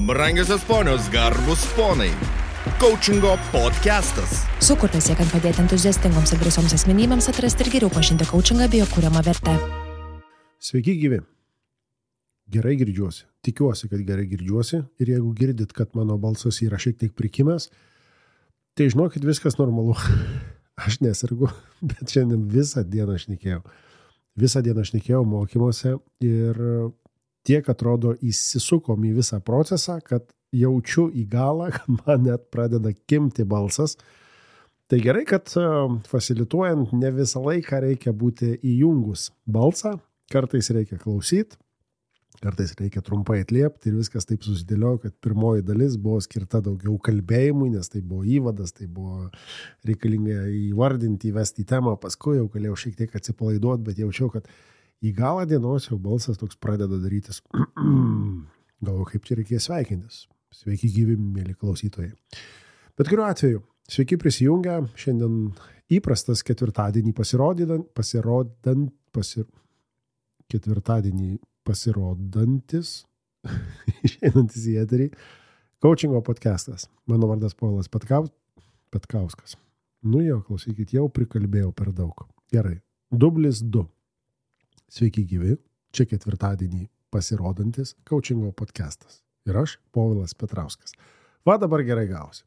Brangiosios ponios, garbus ponai. Coachingo podcastas. Sukurtas siekiant padėti entuziastingoms ir drąsioms asmenybėms atrasti ir geriau pažinti coachingą bei jo kuriamą vertę. Sveiki gyvi. Gerai girdžiuosi. Tikiuosi, kad gerai girdžiuosi. Ir jeigu girdit, kad mano balsas yra šiek tiek prikimęs, tai žinokit, viskas normalu. Aš nesergu, bet šiandien visą dieną šnekėjau. Visą dieną šnekėjau mokymuose ir tiek atrodo įsisukom į visą procesą, kad jaučiu į galą, kad man net pradeda kimti balsas. Tai gerai, kad fasilituojant ne visą laiką reikia būti įjungus balsą, kartais reikia klausyti, kartais reikia trumpai atliepti ir viskas taip susidėliojo, kad pirmoji dalis buvo skirta daugiau kalbėjimui, nes tai buvo įvadas, tai buvo reikalinga įvardinti, įvesti į temą, paskui jau galėjau šiek tiek atsipalaiduoti, bet jaučiau, kad į galą dienos jau balsas toks pradeda darytis. Galvoju, kaip čia reikės sveikintis. Sveiki gyvi, mėly klausytojai. Bet kuriuo atveju, sveiki prisijungę. Šiandien įprastas ketvirtadienį pasirodantis, išeinantis į eterį, coachingo podcastas. Mano vardas Povilas Petkauskas. Nu jo, klausykit, jau prikalbėjau per daug. Gerai, dublis 2. Sveiki gyvi, čia ketvirtadienį pasirodantis coachingo podcastas. Ir aš, Povilas Petrauskas. Va dabar gerai gausi.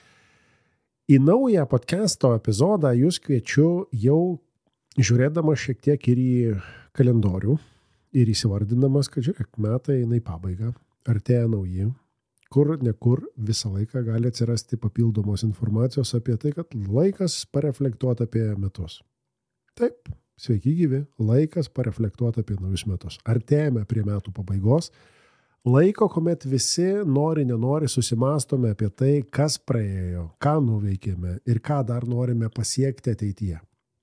Į naują podcasto epizodą jūs kviečiu jau žiūrėdamas šiek tiek ir į kalendorių ir įsivardinamas, kad žiūrėk, metai eina į pabaigą, artėja nauji, kur nekur visą laiką gali atsirasti papildomos informacijos apie tai, kad laikas pareflektuoti apie metus. Taip, sveiki gyvi, laikas pareflektuoti apie naujus metus. Artėjame prie metų pabaigos, laiko, kuomet visi nenori susimastome apie tai, kas praėjo, ką nuveikėme ir ką dar norime pasiekti ateityje.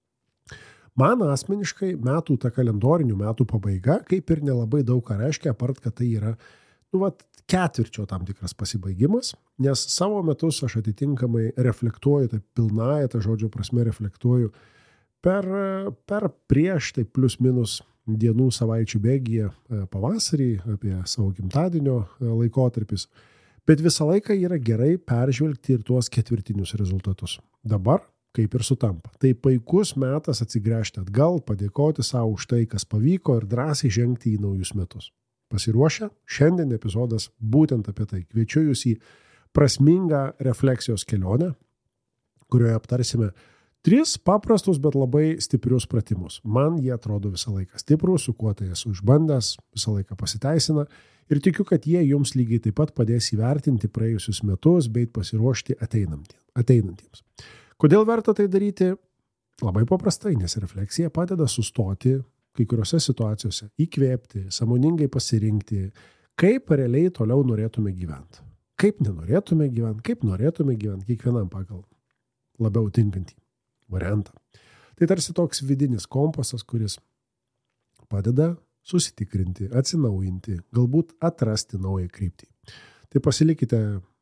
Man asmeniškai ta kalendorinių metų pabaiga kaip ir nelabai daug ką reiškia, apart, kad tai yra ketvirčio tam tikras pasibaigimas, nes savo metus aš atitinkamai reflektuoju, tai pilnąją tą žodžio prasme reflektuoju per prieš, tai plius minus dienų savaičių bėgyje pavasarį, apie savo gimtadienio laikotarpis. Bet visą laiką yra gerai peržvelgti ir tuos ketvirtinius rezultatus. Dabar kaip ir sutampa. Tai puikus metas atsigręžti atgal, padėkoti savo už tai, kas pavyko ir drąsiai žengti į naujus metus. Pasiruošę? Šiandien epizodas būtent apie tai. Kviečiu jūs į prasmingą refleksijos kelionę, kurioje aptarsime 3 paprastus, bet labai stiprius pratimus. Man jie atrodo visą laiką stiprus, su kuo tai esu išbandęs, visą laiką pasiteisina ir tikiu, kad jie jums lygiai taip pat padės įvertinti praėjusius metus bei pasiruošti ateinantiems. Kodėl verta tai daryti? Labai paprastai, nes refleksija padeda sustoti kai kuriuose situacijose, įkvėpti, sąmoningai pasirinkti, kaip realiai toliau norėtume gyventi. Kaip nenorėtume gyventi, kaip norėtume gyventi, kiekvienam pagal labiau tinkantį variantą. Tai tarsi toks vidinis kompasas, kuris padeda susitikrinti, atsinaujinti, galbūt atrasti naują kryptį. Tai pasilikite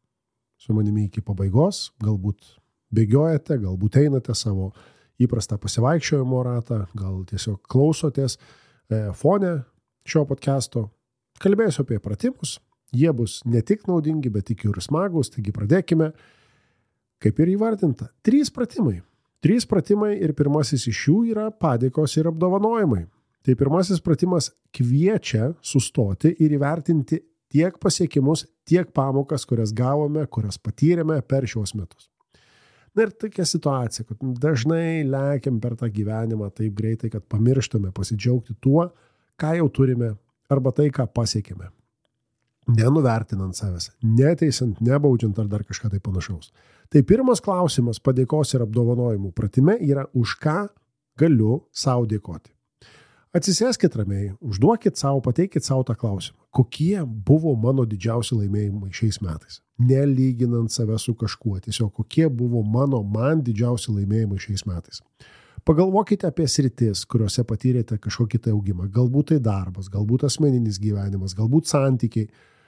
su manimi iki pabaigos, galbūt bėgiojate, galbūt einate savo įprastą pasivaikščiojimo ratą, gal tiesiog klausotės fone šio podcasto. Kalbėsiu apie pratimus, jie bus ne tik naudingi, bet tikiu ir smagus, taigi pradėkime. Kaip ir įvardinta, 3 pratimai. 3 pratimai ir pirmasis iš jų yra padėkos ir apdovanojimai. Tai pirmasis pratimas kviečia sustoti ir įvertinti tiek pasiekimus, tiek pamokas, kurias gavome, kurias patyrėme per šios metus. Na ir tokia situacija, kad dažnai lekiam per tą gyvenimą taip greitai, kad pamirštame pasidžiaugti tuo, ką jau turime, arba tai, ką pasiekėme. Nenuvertinant savęs, neteisant, nebaudžiant ar dar kažką tai panašaus. Tai pirmas klausimas padėkos ir apdovanojimų pratime yra, už ką galiu savo dėkoti. Atsisėskit ramiai, užduokit savo, pateikit savo tą klausimą. Kokie buvo mano didžiausi laimėjimai šiais metais? Nelyginant save su kažkuo, tiesiog kokie buvo man didžiausi laimėjimai šiais metais. Pagalvokite apie sritis, kuriuose patyrėte kažkokį tai augimą. Galbūt tai darbas, galbūt asmeninis gyvenimas, galbūt santykiai,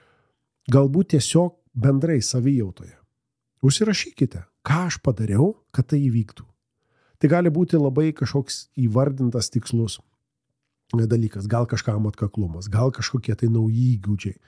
galbūt tiesiog bendrai savijautoje. Užsirašykite, ką aš padariau, kad tai įvyktų. Tai gali būti labai kažkoks įvardintas tikslus dalykas, gal kažkam atkaklumas, gal kažkokie tai nauji įgūdžiai,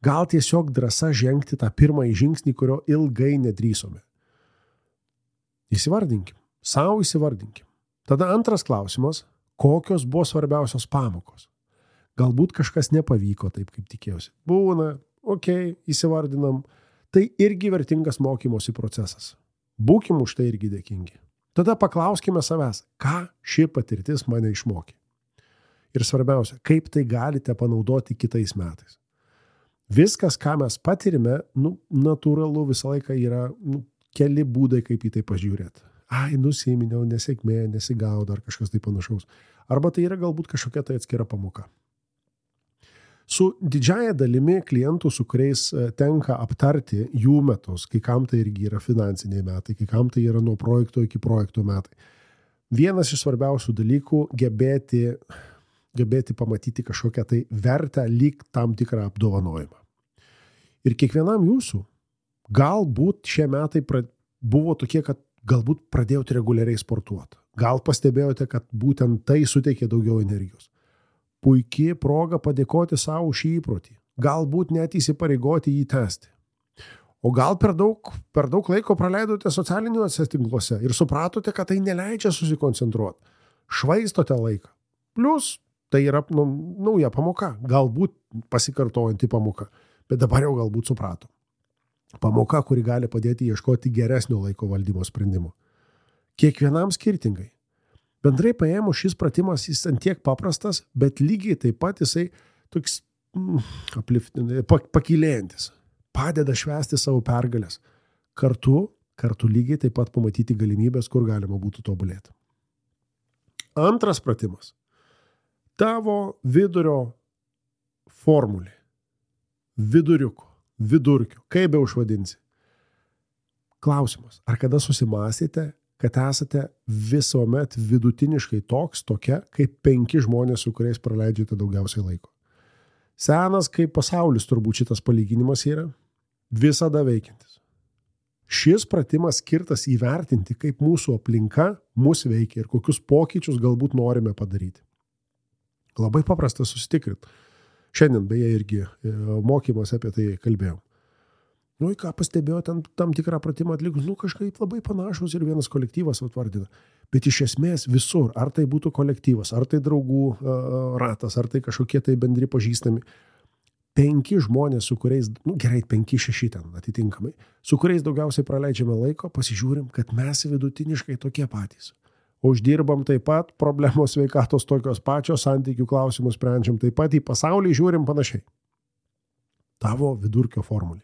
Gal tiesiog drąsa žengti tą pirmąjį žingsnį, kurio ilgai nedrįsome. Įsivardinkim. Sau įsivardinkim. Tada antras klausimas, kokios buvo svarbiausios pamokos. Galbūt kažkas nepavyko taip, kaip tikėjausi. Būna, įsivardinam. Tai irgi vertingas mokymosi procesas. Būkim už tai irgi dėkingi. Tada paklauskime savęs, ką ši patirtis mane išmokė. Ir svarbiausia, kaip tai galite panaudoti kitais metais. Viskas, ką mes patirime, natūralu visą laiką yra keli būdai, kaip į tai pažiūrėti. Nusiminiau, nesėkmė, nesigaudo ar kažkas tai panašaus. Arba tai yra galbūt kažkokia tai atskira pamoka. Su didžiaja dalimi klientų, su kuriais tenka aptarti jų metus, kai kam tai irgi yra finansiniai metai, kai kam tai yra nuo projekto iki projekto metai. Vienas iš svarbiausių dalykų gebėti pamatyti kažkokią tai vertę lyg tam tikrą apdovanojimą. Ir kiekvienam jūsų galbūt šie metai buvo tokie, kad galbūt pradėjote reguliariai sportuoti. Gal pastebėjote, kad būtent tai suteikė daugiau energijos. Puikiai proga padėkoti savo už šį įprotį. Galbūt net įsipareigoti jį tęsti. O gal per daug laiko praleidote socialiniuose tinkluose ir supratote, kad tai neleidžia susikoncentruoti. Švaistote laiką. Plus, tai yra nauja pamoka. Galbūt pasikartojanti pamoka. Bet dabar jau galbūt suprato. Pamoka, kuri gali padėti ieškoti geresnio laiko valdymo sprendimo. Kiekvienam skirtingai. Bendrai paėmus šis pratimas jis antiek paprastas, bet lygiai taip pat jisai toks pakylėjantis. Padeda švęsti savo pergalės. Kartu lygiai taip pat pamatyti galimybės, kur galima būtų tobulėti. Antras pratimas. Tavo vidurio formulė. Vidurkio. Kaip be užvadinsi? Klausimas. Ar kada susimąstėte, kad esate visuomet vidutiniškai tokia, kaip 5 žmonės, su kuriais praleidžiate daugiausiai laiko? Senas kaip pasaulis turbūt šitas palyginimas yra, visada veikiantis. Šis pratimas skirtas įvertinti, kaip mūsų aplinka mus veikia ir kokius pokyčius galbūt norime padaryti. Labai paprasta susitikrinti. Šiandien beje irgi mokymuose apie tai kalbėjom. Ką pastebėjo tam tikrą pratimą atlikus, kažkaip labai panašus ir vienas kolektyvas atvardina. Bet iš esmės visur, ar tai būtų kolektyvas, ar tai draugų ratas, ar tai kažkokie tai bendri pažįstami, 5 žmonės, su kuriais, gerai, 5-6 ten atitinkamai, su kuriais daugiausiai praleidžiame laiko, pasižiūrim, kad mes vidutiniškai tokie patys. Uždirbam taip pat, problemos sveikatos tokios pačios, santykių klausimus sprendžiam taip pat, į pasaulį žiūrim panašiai. Tavo vidurkio formulė.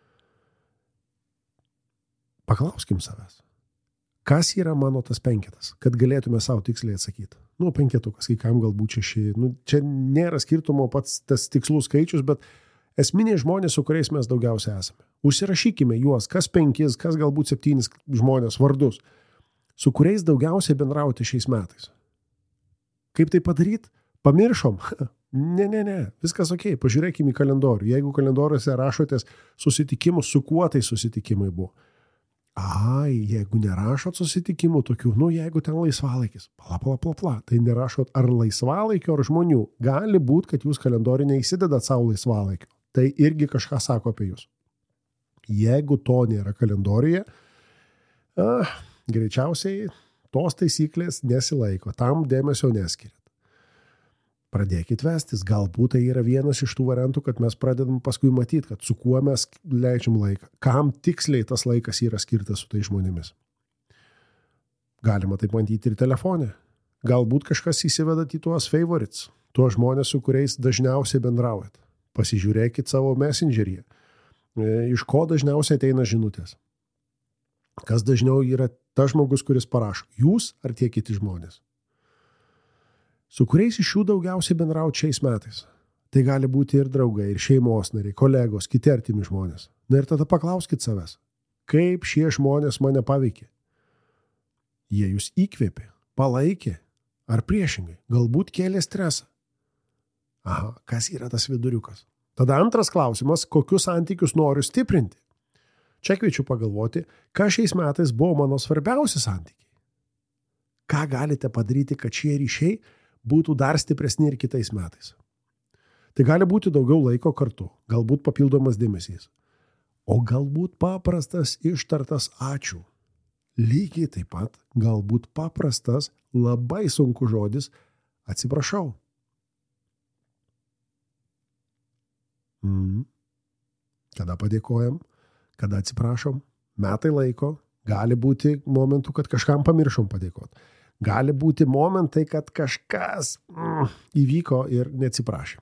Paklauskim savęs. Kas yra mano tas 5, kad galėtume savo tiksliai atsakyti? 5, kai kam galbūt 6. Čia nėra skirtumo pats tas tikslų skaičius, bet esminiai žmonės, su kuriais mes daugiausiai esame. Užsirašykime juos, kas 5, kas galbūt 7 žmonės, vardus, su kuriais daugiausiai bendrauti šiais metais. Kaip tai padaryti? Pamiršom? Ne. Viskas ok. Pažiūrėkime į kalendorių. Jeigu kalendoriuose rašotės susitikimus, su kuo tai susitikimai buvo? Jeigu nerašot susitikimų tokių, jeigu ten laisvalaikis, pala, tai nerašot ar laisvalaikio, ar žmonių. Gali būti, kad jūs kalendorių neįsidedat savo laisvalaikio. Tai irgi kažką sako apie jūs. Jeigu to nėra kalendoriuje, greičiausiai tos taisyklės nesilaiko, tam dėmesio neskiriat. Pradėkit vestis, galbūt tai yra vienas iš tų variantų, kad mes pradedam paskui matyti, kad su kuo mes leidžiam laiką, kam tiksliai tas laikas yra skirtas su tai žmonėmis. Galima taip matyti ir telefone. Galbūt kažkas įsivedat į tuos favorites, tuos žmonės, su kuriais dažniausiai bendraujat. Pasižiūrėkit savo messengeryje, iš ko dažniausiai ateina žinutės. Kas dažniau yra tas žmogus, kuris parašo, jūs ar tie kiti žmonės. Su kuriais iš jų daugiausiai bendrauti šiais metais. Tai gali būti ir draugai, ir šeimos nariai, kolegos, kiti artimi žmonės. Ir tada paklauskit savęs, kaip šie žmonės mane paveikė. Jie jūs įkvėpė, palaikė, ar priešingai, galbūt kėlė stresą. Kas yra tas viduriukas? Tada antras klausimas, kokius santykius noriu stiprinti. Čia kviečiu pagalvoti, kas šiais metais buvo mano svarbiausi santykiai. Ką galite padaryti, kad šie ryšiai būtų dar stipresni ir kitais metais. Tai gali būti daugiau laiko kartu, galbūt papildomas dėmesys, o galbūt paprastas ištartas ačiū. Lygiai taip pat galbūt paprastas, labai sunkus žodis atsiprašau. Kada padėkojam, kada atsiprašom, metai laiko, gali būti momentų, kad kažkam pamiršom padėkoti. Gali būti momentai, kad kažkas įvyko ir neatsiprašėm.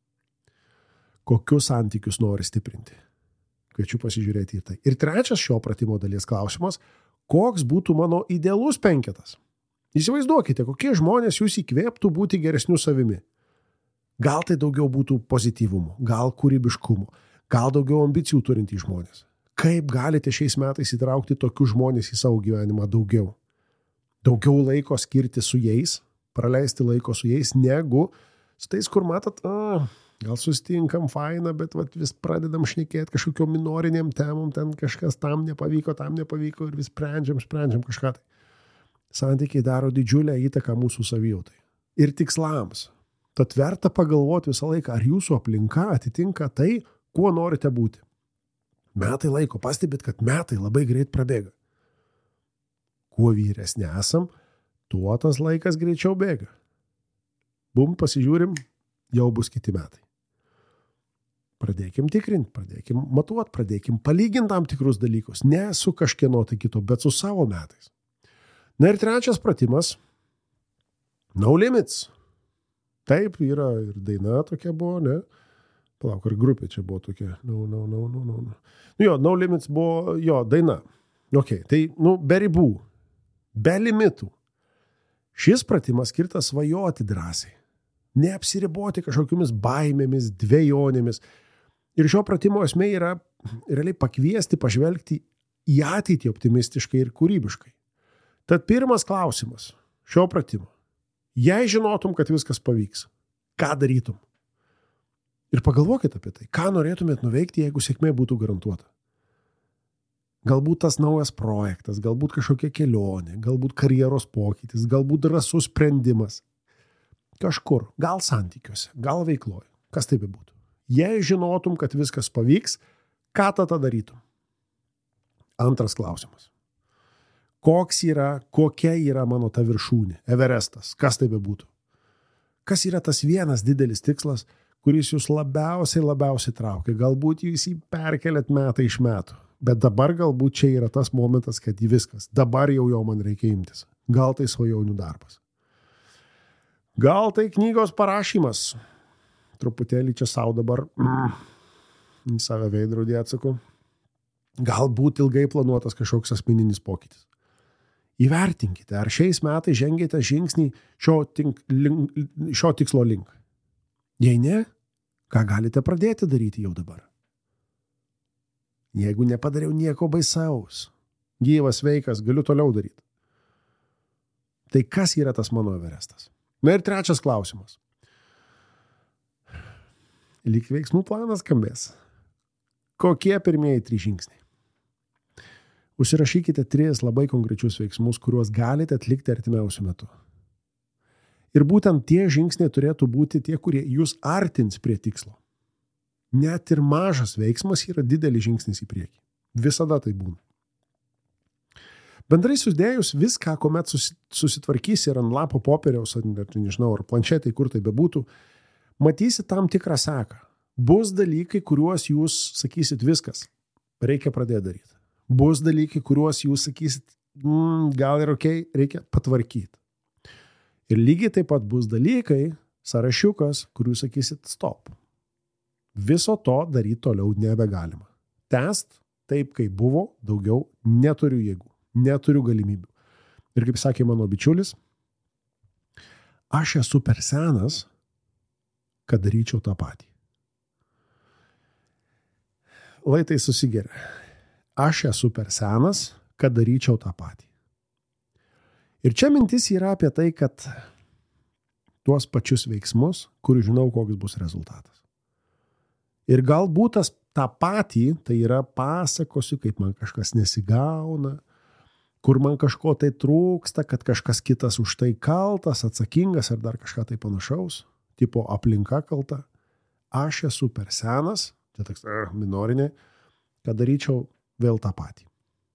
Kokius santykius nori stiprinti? Kviečiu pasižiūrėti į tai. Ir trečias šio pratimo dalies klausimas, koks būtų mano idealus penketas? Įsivaizduokite, kokie žmonės jūs įkvėptų būti geresniu savimi. Gal tai daugiau būtų pozityvumo, gal kūrybiškumo, gal daugiau ambicijų turintys žmonės. Kaip galite šiais metais įtraukti tokius žmonės į savo gyvenimą daugiau? Daugiau laiko skirti su jais, praleisti laiko su jais, negu su tais, kur matot, gal susitinkam, faina, bet vis pradedam šnekėti kažkokiom minorinėm temom, ten kažkas tam nepavyko ir vis sprendžiam kažką. Santykiai daro didžiulę įtaką mūsų savijautai ir tikslams. Tad verta pagalvoti visą laiką, ar jūsų aplinka atitinka tai, kuo norite būti. Metai laiko, pastebėt, kad metai labai greit prabėga. Kuo vyresni esam, tuo tas laikas greičiau bėga. Pasižiūrim, jau bus kiti metai. Pradėkim tikrinti, pradėkim matuoti, pradėkim palyginti tam tikrus dalykus. Ne su kažkieno tai kito, bet su savo metais. Na ir trečias pratimas. No limits. Taip, yra ir daina tokia buvo, ne? Palauk, ar grupė čia buvo tokia? No. No limits buvo, daina. Ok, tai, be ribų, be limitų. Šis pratimas skirtas svajoti drąsiai. Neapsiriboti kažkokiamis baimėmis, dvejonėmis. Ir šio pratimo esmė yra realiai pakviesti, pažvelgti į ateitį optimistiškai ir kūrybiškai. Tad pirmas klausimas šio pratimo. Jei žinotum, kad viskas pavyks, ką darytum? Ir pagalvokit apie tai, ką norėtumėt nuveikti, jeigu sėkmė būtų garantuota. Galbūt tas naujas projektas, galbūt kažkokia kelionė, galbūt karjeros pokytis, galbūt drąsus sprendimas. Kažkur, gal santykiuose, gal veikloje, kas tai bebūtų. Jei žinotum, kad viskas pavyks, ką tada darytum? Antras klausimas. Kokia yra mano ta viršūnė, Everestas, kas tai bebūtų? Kas yra tas vienas didelis tikslas, kuris jūs labiausiai traukia? Galbūt jūs jį perkeliat metai iš metų, bet dabar galbūt čia yra tas momentas, kad viskas, dabar jau man reikia imtis. Gal tai svajonių darbas. Gal tai knygos parašymas. Truputėlį čia savo dabar į save veidrodį atsakau. Galbūt ilgai planuotas kažkoks asmeninis pokytis. Įvertinkite, ar šiais metais žengėte žingsnį šio tikslo link. Jei ne, ką galite pradėti daryti jau dabar? Jeigu nepadariau nieko baisaus, gyvas, sveikas, galiu toliau daryti. Tai kas yra tas mano Everestas? Na ir trečias klausimas. Lyg veiksmų planas skambės. Kokie pirmieji 3 žingsniai? Užsirašykite 3 labai konkrečius veiksmus, kuriuos galite atlikti artimiausiu metu. Ir būtent tie žingsniai turėtų būti tie, kurie jūs artins prie tikslo. Net ir mažas veiksmas yra didelis žingsnis į priekį. Visada tai būna. Bendrai sudėjus viską, kuomet susitvarkysi ir ant lapo popieriaus, ar planšetai, kur tai bebūtų, matysi tam tikrą seką. Bus dalykai, kuriuos jūs sakysit viskas, reikia pradėti daryti. Bus dalykai, kuriuos jūs sakysit, gal ir ok, reikia patvarkyti. Ir lygiai taip pat bus dalykai, sąrašiukas, kuriuos sakysit stop. Viso to daryti toliau nebegalima. Tęst taip, kaip buvo, daugiau neturiu jėgų, neturiu galimybių. Ir kaip sakė mano bičiulis, aš esu per senas, kad daryčiau tą patį. Lai tai susigeria. Aš esu per senas, kad daryčiau tą patį. Ir čia mintis yra apie tai, kad tuos pačius veiksmus, kur žinau, koks bus rezultatas. Ir galbūt tą patį, tai yra pasakosiu, kaip man kažkas nesigauna, kur man kažko tai trūksta, kad kažkas kitas už tai kaltas, atsakingas ar dar kažką tai panašaus, tipo aplinka kalta. aš esu per senas, čia toks minorinė, kad daryčiau vėl tą patį.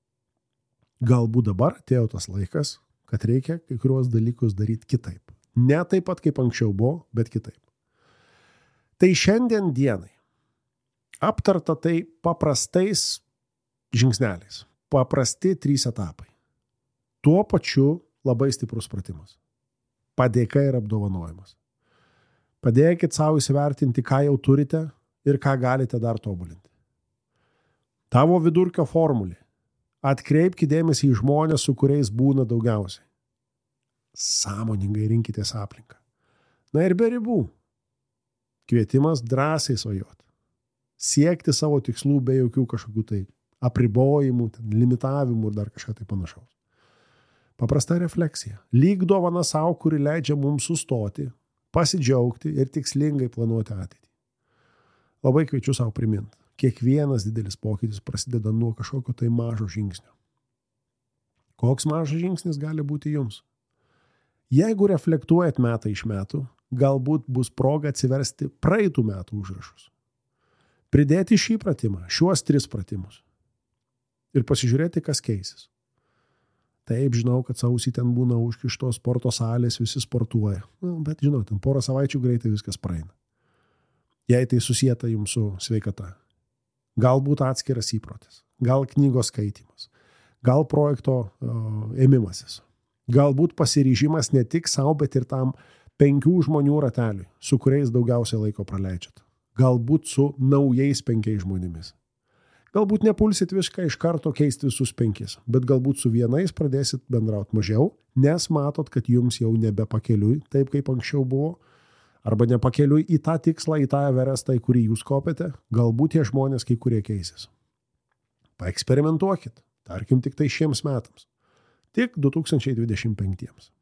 Galbūt dabar atėjo tas laikas, kad reikia kai kuriuos dalykus daryti kitaip. Ne taip pat, kaip anksčiau buvo, bet kitaip. Tai šiandien dienai aptarta tai paprastais žingsneliais. Paprasti 3 etapai. Tuo pačiu labai stiprus pratimas. Padėka ir apdovanojimas. Padėkit savo įsivertinti, ką jau turite ir ką galite dar tobulinti. Tavo vidurkio formulė. Atkreipkite dėmesį į žmonės, su kuriais būna daugiausiai. Sąmoningai rinkitės aplinką. Na ir be ribų. Kvietimas drąsiai svajoti. Siekti savo tikslų be jokių kažkokių tai apribojimų, limitavimų ir dar kažką tai panašaus. Paprasta refleksija. Lyg dovana savo, kuri leidžia mums sustoti, pasidžiaugti ir tikslingai planuoti ateitį. Labai kviečiu savo priminti. Kiekvienas didelis pokytis prasideda nuo kažkokio tai mažo žingsnio. Koks mažas žingsnis gali būti jums? Jeigu reflektuojat metai iš metų, galbūt bus proga atsiversti praeitų metų užrašus. Pridėti šį pratimą, šiuos 3 pratimus. Ir pasižiūrėti, kas keisis. Taip, žinau, kad sausį ten būna užkištos sporto salės, visi sportuoja. Bet žinau, ten porą savaičių greitai viskas praeina. Jei tai susieta jums su sveikata. Galbūt atskiras įprotis, gal knygos skaitymas, gal projekto ėmimasis, galbūt pasiryžimas ne tik savo, bet ir tam 5 žmonių rateliui, su kuriais daugiausiai laiko praleidžiat. Galbūt su naujais 5 žmonėmis. Galbūt nepulsit viską iš karto keisti visus 5, bet galbūt su vienais pradėsit bendrauti mažiau, nes matot, kad jums jau nebepakeliui, taip kaip anksčiau buvo, arba nepakeliui į tą tikslą, į tą Everestą, į kurį jūs kopėte, galbūt tie žmonės kai kurie keisis. Paeksperimentuokit, tarkim tik tai šiems metams. Tik 2025.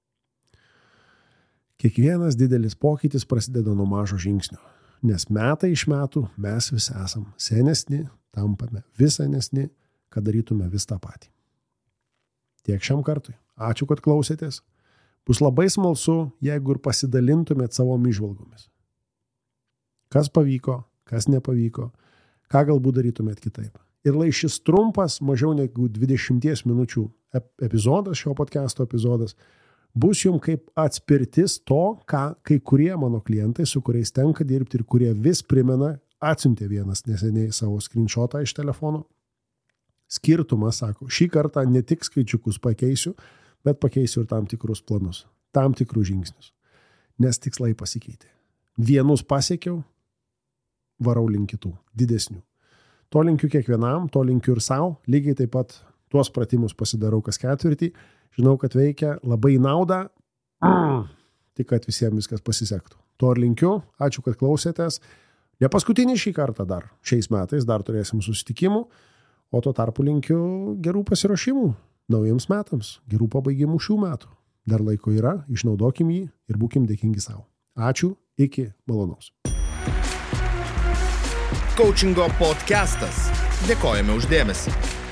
Kiekvienas didelis pokytis prasideda nuo mažo žingsnio, nes metai iš metų mes visi esam senesni, tampame vis senesni, kad darytume vis tą patį. Tiek šiam kartui. Ačiū, kad klausėtės. Bus labai smalsu, jeigu ir pasidalintumėt savo įžvalgomis. Kas pavyko, kas nepavyko, ką galbūt darytumėt kitaip. Ir lai šis trumpas, mažiau negu 20 minučių epizodas, šio podcast'o epizodas, bus jums kaip atspirtis to, ką kai kurie mano klientai, su kuriais tenka dirbti ir kurie vis primena, atsiuntė vienas neseniai savo screenshotą iš telefono. Skirtumas, sako, šį kartą ne tik skaičiukus pakeisiu, bet pakeisiu ir tam tikrus planus, tam tikrus žingsnius, nes tikslai pasikeitė. Vienus pasiekiau, varau link kitų, didesnių. To linkiu kiekvienam, to linkiu ir savo, lygiai taip pat tuos pratimus pasidarau kas ketvirtį, žinau, kad veikia labai naudą, tik kad visiems viskas pasisektų. To ir linkiu, ačiū, kad klausėtės, ne paskutinį šį kartą dar, šiais metais dar turėsim susitikimų, o tuo tarpu linkiu gerų pasiruošimų naujiems metams, gerų pabaigimų šių metų. Dar laiko yra, išnaudokim jį ir būkim dėkingi savo. Ačiū, iki malonaus. Coachingo podcastas. Dėkojame už dėmesį.